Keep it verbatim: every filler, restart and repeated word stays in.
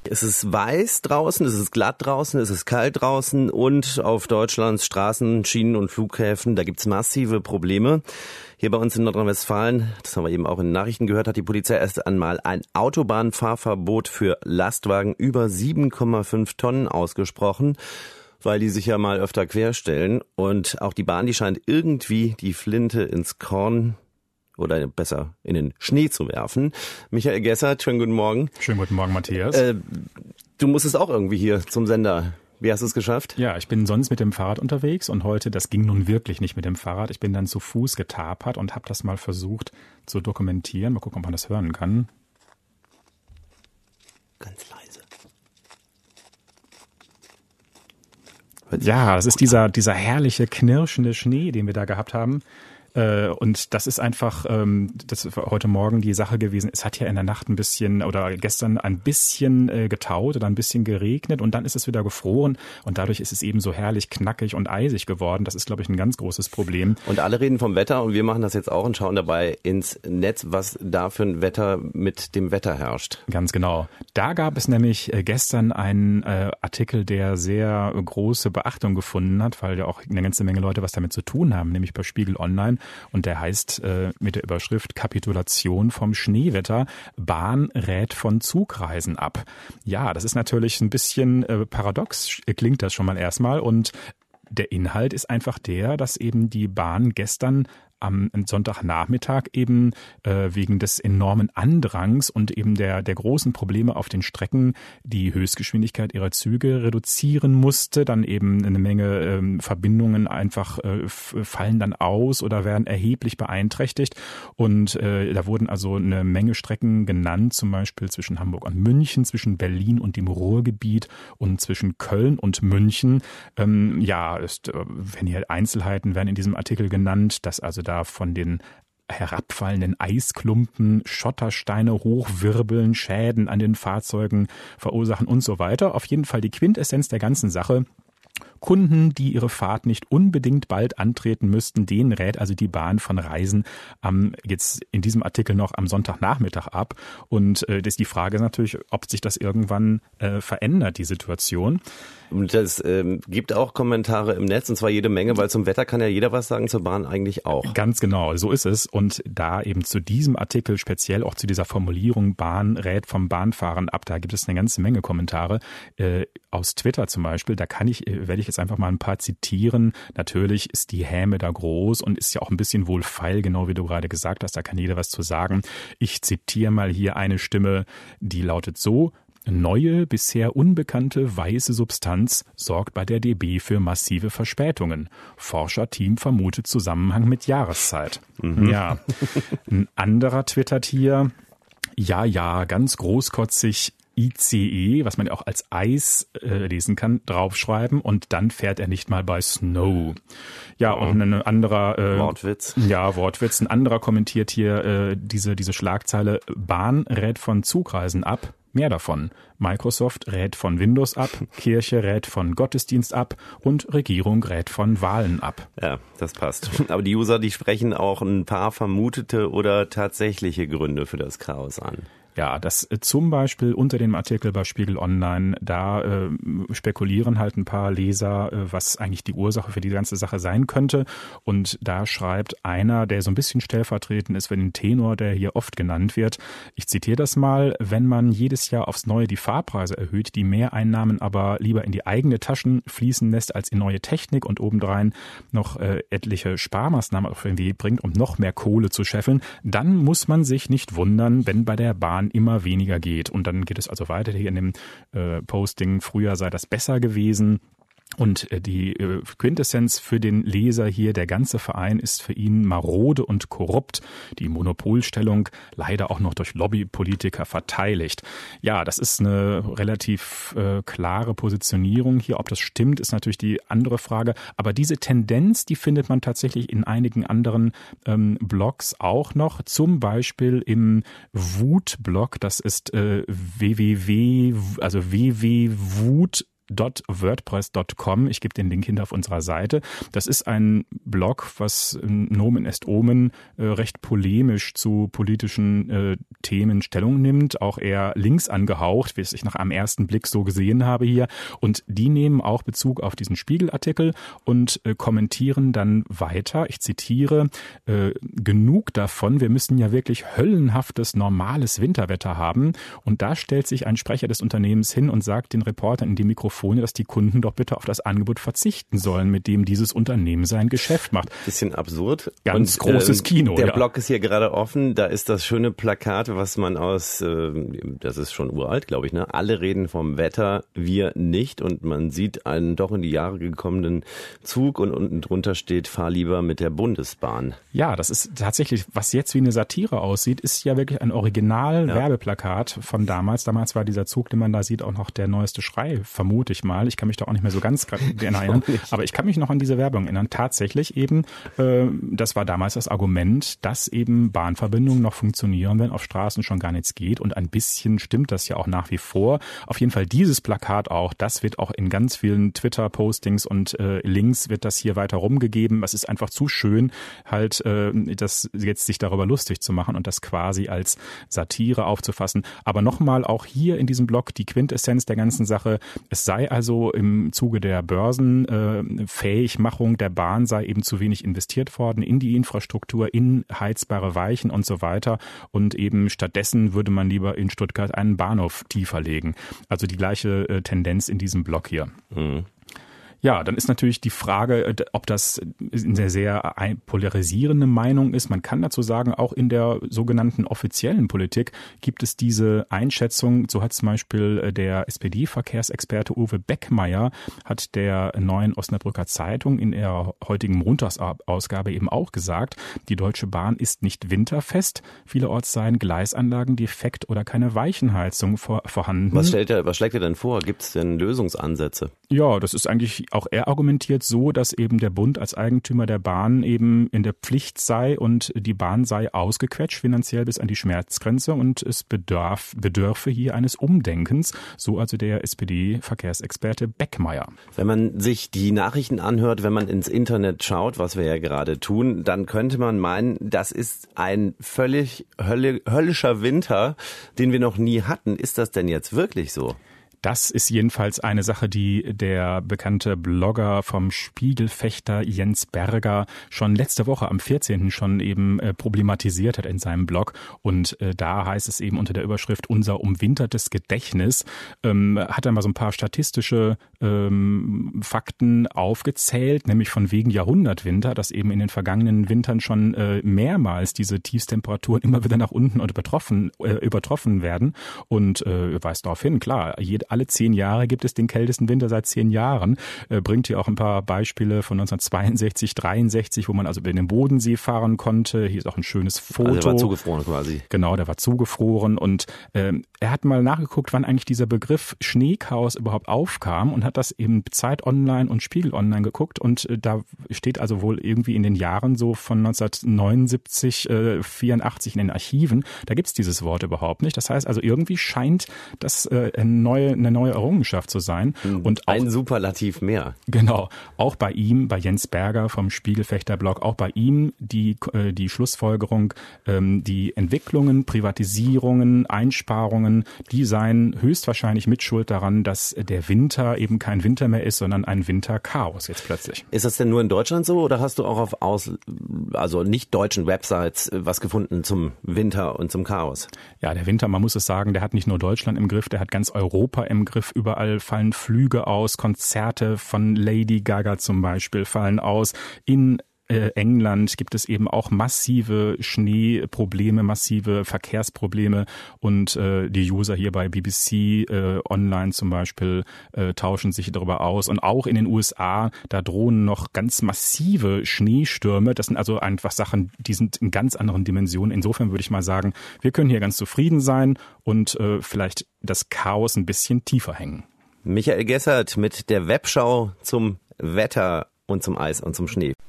Es ist weiß draußen, es ist glatt draußen, es ist kalt draußen und auf Deutschlands Straßen, Schienen und Flughäfen, da gibt's massive Probleme. Hier bei uns in Nordrhein-Westfalen, das haben wir eben auch in den Nachrichten gehört, hat die Polizei erst einmal ein Autobahnfahrverbot für Lastwagen über sieben Komma fünf Tonnen ausgesprochen, weil die sich ja mal öfter querstellen. Und auch die Bahn, die scheint irgendwie die Flinte ins Korn oder besser in den Schnee zu werfen. Michael Gessert, schönen guten Morgen. Schönen guten Morgen, Matthias. Äh, du musstest auch irgendwie hier zum Sender. Wie hast du es geschafft? Ja, ich bin sonst mit dem Fahrrad unterwegs und heute, das ging nun wirklich nicht mit dem Fahrrad. Ich bin dann zu Fuß getapert und habe das mal versucht zu dokumentieren. Mal gucken, ob man das hören kann. Ganz leise. Ja, das ist dieser, dieser herrliche, knirschende Schnee, den wir da gehabt haben. Und das ist einfach, das ist heute Morgen die Sache gewesen. Es hat ja in der Nacht ein bisschen oder gestern ein bisschen getaut oder ein bisschen geregnet und dann ist es wieder gefroren und dadurch ist es eben so herrlich knackig und eisig geworden. Das ist, glaube ich, ein ganz großes Problem. Und alle reden vom Wetter und wir machen das jetzt auch und schauen dabei ins Netz, was da für ein Wetter mit dem Wetter herrscht. Ganz genau. Da gab es nämlich gestern einen Artikel, der sehr große Beachtung gefunden hat, weil ja auch eine ganze Menge Leute was damit zu tun haben, nämlich bei Spiegel Online. Und der heißt äh, mit der Überschrift Kapitulation vom Schneewetter. Bahn rät von Zugreisen ab. Ja, das ist natürlich ein bisschen äh, paradox, klingt das schon mal erstmal. Und der Inhalt ist einfach der, dass eben die Bahn gestern am Sonntagnachmittag eben äh, wegen des enormen Andrangs und eben der der großen Probleme auf den Strecken die Höchstgeschwindigkeit ihrer Züge reduzieren musste. Dann eben eine Menge ähm, Verbindungen einfach äh, f- fallen dann aus oder werden erheblich beeinträchtigt. Und äh, da wurden also eine Menge Strecken genannt, zum Beispiel zwischen Hamburg und München, zwischen Berlin und dem Ruhrgebiet und zwischen Köln und München. Ähm, ja, ist, äh, wenn hier Einzelheiten werden in diesem Artikel genannt, dass also da von den herabfallenden Eisklumpen, Schottersteine hochwirbeln, Schäden an den Fahrzeugen verursachen und so weiter. Auf jeden Fall die Quintessenz der ganzen Sache. Kunden, die ihre Fahrt nicht unbedingt bald antreten müssten, denen rät also die Bahn von Reisen am, jetzt in diesem Artikel noch am Sonntagnachmittag ab. Und äh, das ist die Frage natürlich, ob sich das irgendwann äh, verändert, die Situation. Und das ähm, gibt auch Kommentare im Netz, und zwar jede Menge, weil zum Wetter kann ja jeder was sagen, zur Bahn eigentlich auch. Ganz genau, so ist es. Und da eben zu diesem Artikel, speziell auch zu dieser Formulierung, Bahn rät vom Bahnfahren ab, da gibt es eine ganze Menge Kommentare. Äh, aus Twitter zum Beispiel, da kann ich, werde ich jetzt einfach mal ein paar zitieren. Natürlich ist die Häme da groß und ist ja auch ein bisschen wohlfeil, genau wie du gerade gesagt hast, da kann jeder was zu sagen. Ich zitiere mal hier eine Stimme, die lautet so: Neue, bisher unbekannte weiße Substanz sorgt bei der D B für massive Verspätungen. Forscherteam vermutet Zusammenhang mit Jahreszeit. Mhm. Ja, ein anderer twittert hier: Ja, ja, ganz großkotzig I C E, was man ja auch als Eis äh, lesen kann, draufschreiben und dann fährt er nicht mal bei Snow. Ja, oh. Und ein anderer äh, Wortwitz. Ja, Wortwitz. Ein anderer kommentiert hier äh, diese diese Schlagzeile: Bahn rät von Zugreisen ab. Mehr davon. Microsoft rät von Windows ab, Kirche rät von Gottesdienst ab und Regierung rät von Wahlen ab. Ja, das passt. Aber die User, die sprechen auch ein paar vermutete oder tatsächliche Gründe für das Chaos an. Ja, das äh, zum Beispiel unter dem Artikel bei Spiegel Online, da äh, spekulieren halt ein paar Leser, äh, was eigentlich die Ursache für die ganze Sache sein könnte. Und da schreibt einer, der so ein bisschen stellvertretend ist für den Tenor, der hier oft genannt wird. Ich zitiere das mal: Wenn man jedes Jahr aufs Neue die Fahrpreise erhöht, die Mehreinnahmen aber lieber in die eigene Taschen fließen lässt als in neue Technik und obendrein noch äh, etliche Sparmaßnahmen auf den Weg bringt, um noch mehr Kohle zu scheffeln, dann muss man sich nicht wundern, wenn bei der Bahn immer weniger geht. Und dann geht es also weiter hier in dem äh, Posting: Früher sei das besser gewesen. Und die Quintessenz für den Leser hier: Der ganze Verein ist für ihn marode und korrupt, die Monopolstellung leider auch noch durch Lobbypolitiker verteidigt. Ja, das ist eine relativ äh, klare Positionierung hier. Ob das stimmt, ist natürlich die andere Frage. Aber diese Tendenz, die findet man tatsächlich in einigen anderen ähm, Blogs auch noch. Zum Beispiel im Wut-Blog, das ist äh, www, also www.wut dot wordpress dot com. Ich gebe den Link hinter auf unserer Seite. Das ist ein Blog, was Nomen est Omen äh, recht polemisch zu politischen äh, Themen Stellung nimmt, auch eher links angehaucht, wie es ich nach einem ersten Blick so gesehen habe hier. Und die nehmen auch Bezug auf diesen Spiegelartikel und äh, kommentieren dann weiter. Ich zitiere, äh, genug davon, wir müssen ja wirklich höllenhaftes, normales Winterwetter haben. Und da stellt sich ein Sprecher des Unternehmens hin und sagt den Reportern in die Mikrofone, dass die Kunden doch bitte auf das Angebot verzichten sollen, mit dem dieses Unternehmen sein Geschäft macht. Bisschen absurd. Ganz und, großes äh, Kino. Der ja. Blog ist hier gerade offen. Da ist das schöne Plakat, was man aus, äh, das ist schon uralt, glaube ich, ne? Alle reden vom Wetter, wir nicht. Und man sieht einen doch in die Jahre gekommenen Zug und unten drunter steht, fahr lieber mit der Bundesbahn. Ja, das ist tatsächlich, was jetzt wie eine Satire aussieht, ist ja wirklich ein Original-Werbeplakat von damals. Damals war dieser Zug, den man da sieht, auch noch der neueste Schrei, vermute ich mal. Ich kann mich da auch nicht mehr so ganz erinnern, aber ich kann mich noch an diese Werbung erinnern. Tatsächlich eben, äh, das war damals das Argument, dass eben Bahnverbindungen noch funktionieren, wenn auf Straßen schon gar nichts geht. Und ein bisschen stimmt das ja auch nach wie vor. Auf jeden Fall dieses Plakat auch, das wird auch in ganz vielen Twitter-Postings und äh, Links wird das hier weiter rumgegeben. Es ist einfach zu schön, halt äh, das jetzt sich darüber lustig zu machen und das quasi als Satire aufzufassen. Aber nochmal auch hier in diesem Blog die Quintessenz der ganzen Sache. Es sei also im Zuge der Börsenfähigmachung der Bahn sei eben zu wenig investiert worden in die Infrastruktur, in heizbare Weichen und so weiter. Und eben stattdessen würde man lieber in Stuttgart einen Bahnhof tiefer legen. Also die gleiche äh, Tendenz in diesem Blog hier. Mhm. Ja, dann ist natürlich die Frage, ob das eine sehr polarisierende Meinung ist. Man kann dazu sagen, auch in der sogenannten offiziellen Politik gibt es diese Einschätzung. So hat zum Beispiel der S P D-Verkehrsexperte Uwe Beckmeier, hat der Neuen Osnabrücker Zeitung in ihrer heutigen Montagsausgabe eben auch gesagt, die Deutsche Bahn ist nicht winterfest. Vielerorts seien Gleisanlagen defekt oder keine Weichenheizung vor, vorhanden. Was, stellt er, was schlägt er denn vor? Gibt es denn Lösungsansätze? Ja, das ist eigentlich auch er argumentiert so, dass eben der Bund als Eigentümer der Bahn eben in der Pflicht sei und die Bahn sei ausgequetscht finanziell bis an die Schmerzgrenze und es bedarf, bedürfe hier eines Umdenkens, so also der S P D-Verkehrsexperte Beckmeier. Wenn man sich die Nachrichten anhört, wenn man ins Internet schaut, was wir ja gerade tun, dann könnte man meinen, das ist ein völlig hölle, höllischer Winter, den wir noch nie hatten. Ist das denn jetzt wirklich so? Das ist jedenfalls eine Sache, die der bekannte Blogger vom Spiegelfechter Jens Berger schon letzte Woche am vierzehnten schon eben äh, problematisiert hat in seinem Blog. Und äh, da heißt es eben unter der Überschrift Unser umwintertes Gedächtnis, ähm, hat er mal so ein paar statistische ähm, Fakten aufgezählt, nämlich von wegen Jahrhundertwinter, dass eben in den vergangenen Wintern schon äh, mehrmals diese Tiefstemperaturen immer wieder nach unten und übertroffen, äh, übertroffen werden. Und äh, weist darauf hin, klar, jede alle zehn Jahre gibt es den kältesten Winter seit zehn Jahren. Äh, bringt hier auch ein paar Beispiele von neunzehnhundertzweiundsechzig, dreiundsechzig, wo man also über den Bodensee fahren konnte. Hier ist auch ein schönes Foto. Also der war zugefroren quasi. Genau, der war zugefroren. Und äh, er hat mal nachgeguckt, wann eigentlich dieser Begriff Schneechaos überhaupt aufkam und hat das eben Zeit Online und Spiegel Online geguckt. Und äh, da steht also wohl irgendwie in den Jahren so von neunzehnhundertneunundsiebzig, äh, vierundachtzig in den Archiven. Da gibt's dieses Wort überhaupt nicht. Das heißt also, irgendwie scheint das äh, eine neue eine neue Errungenschaft zu sein. Und auch, ein Superlativ mehr. Genau. Auch bei ihm, bei Jens Berger vom Spiegelfechter-Blog, auch bei ihm die, äh, die Schlussfolgerung, ähm, die Entwicklungen, Privatisierungen, Einsparungen, die seien höchstwahrscheinlich mitschuld daran, dass der Winter eben kein Winter mehr ist, sondern ein Winterchaos jetzt plötzlich. Ist das denn nur in Deutschland so oder hast du auch auf aus, also nicht deutschen Websites was gefunden zum Winter und zum Chaos? Ja, der Winter, man muss es sagen, der hat nicht nur Deutschland im Griff, der hat ganz Europa im Griff. Überall fallen Flüge aus, Konzerte von Lady Gaga zum Beispiel fallen aus. In äh, England gibt es eben auch massive Schneeprobleme, massive Verkehrsprobleme und äh, die User hier bei B B C äh, Online zum Beispiel äh, tauschen sich darüber aus. Und auch in den U S A, da drohen noch ganz massive Schneestürme. Das sind also einfach Sachen, die sind in ganz anderen Dimensionen. Insofern würde ich mal sagen, wir können hier ganz zufrieden sein und äh, vielleicht das Chaos ein bisschen tiefer hängen. Michael Gessert mit der Webschau zum Wetter und zum Eis und zum Schnee.